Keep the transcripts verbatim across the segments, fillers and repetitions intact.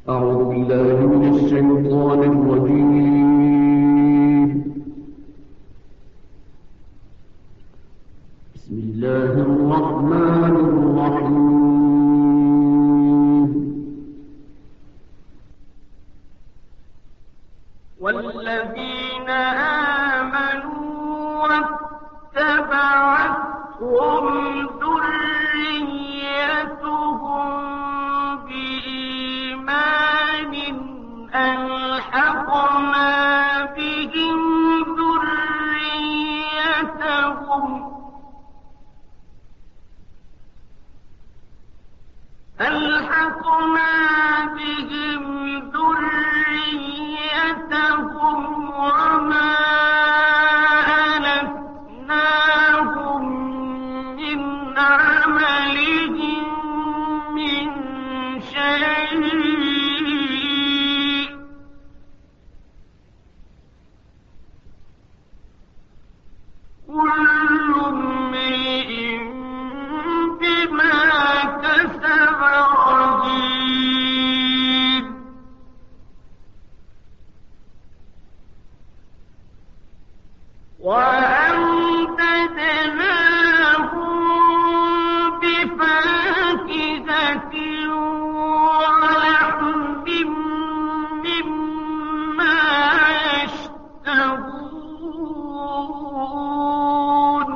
أعوذ بالله من الشيطان الرجيم. بسم الله الرحمن الرحيم. والذين آمنوا واتبعتهم ذريتهم بإيمان ألحقنا بهم ذريتهم ألحقنا بهم ذريتهم وما ألتناهم من عملهم من شيء كل امرئ بما كسب رهين وأمددناهم بفاكهة ولحم مما يشتهون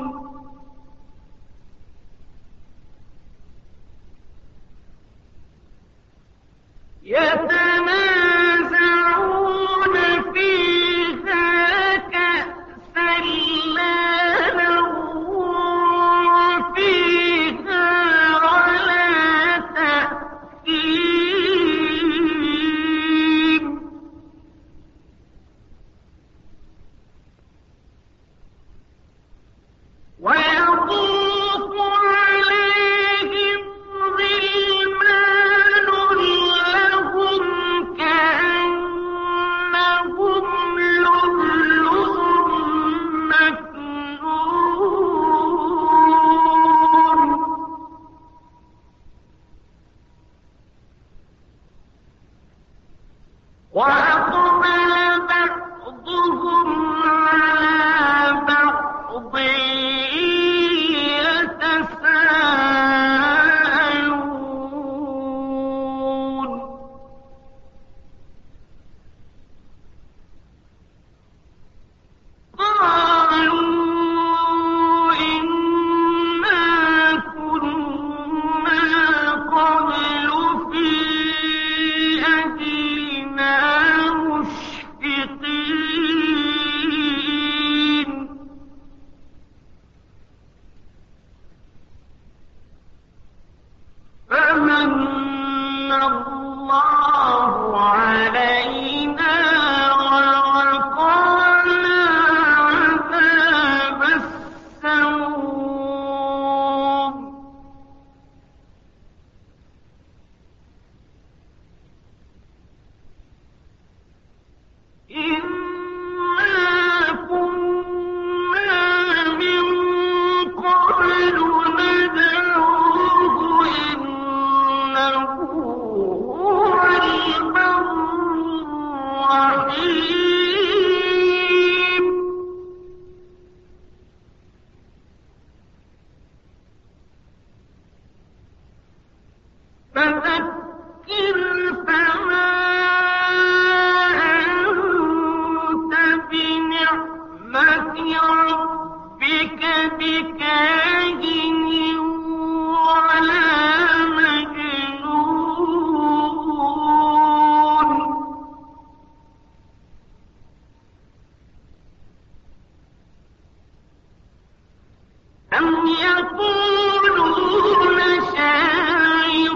يتنازعون فيها كأسا لا لغو فيها ولا تأثيم ويطوف عليهم غلمان لهم كأنهم لؤلؤ مكنون وأقبل بعضهم على بعض يتساءلون قالوا إنا كنا قبل في أهلنا مشفقين فمن الله علينا ووقانا عذاب السموم إنا كنا من قبل ندعوه إنه هو البر الرحيم فذكر فما أنت بنعمة ربك بكاهن ولا مجنون أم يقولون شاعر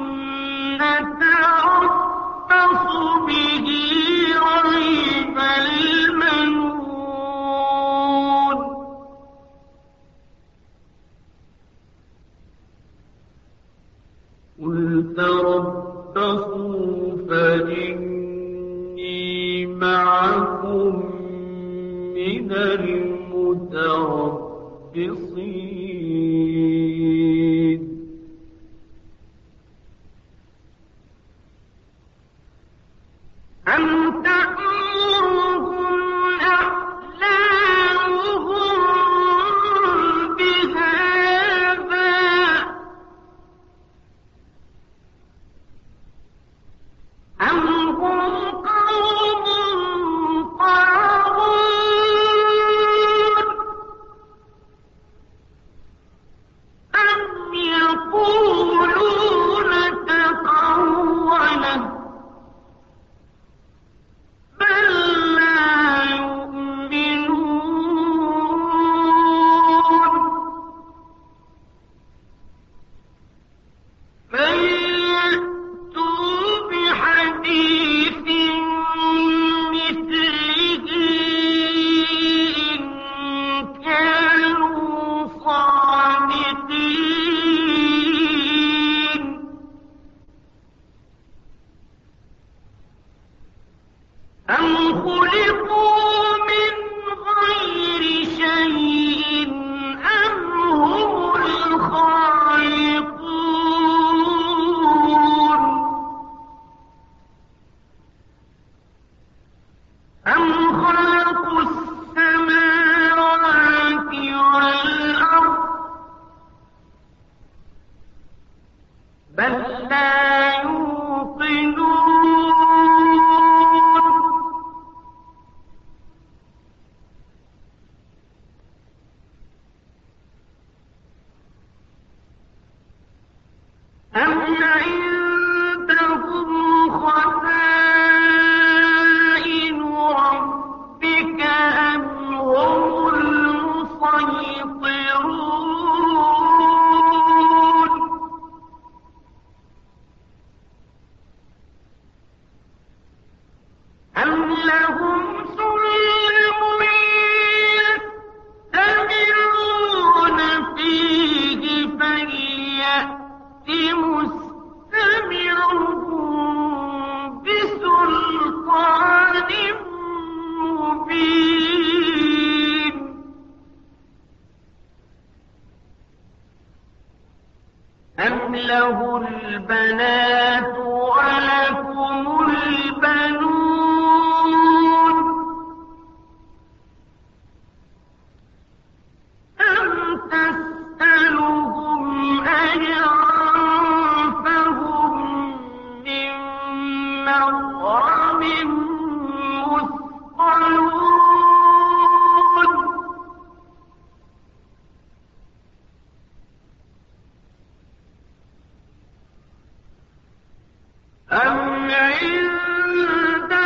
نتربص به ريب المنون قل تربصوا فإني معكم من المتربصين خلقوا من غير شيء أم هم الخالقون أم خلقوا السماوات والأرض بل لا يوقنون أم عندهم خزائن ربك أم هم المسيطرون أم لهم سلم يستمعون فيه فليأت مستمعهم بسلطان مبين أم له البنات ولكم البنون أم تسألهم أجرا فهم من مغرم مثقلون أم عندهم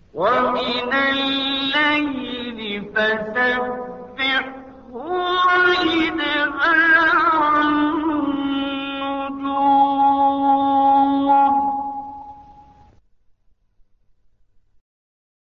ومن الليل فسبح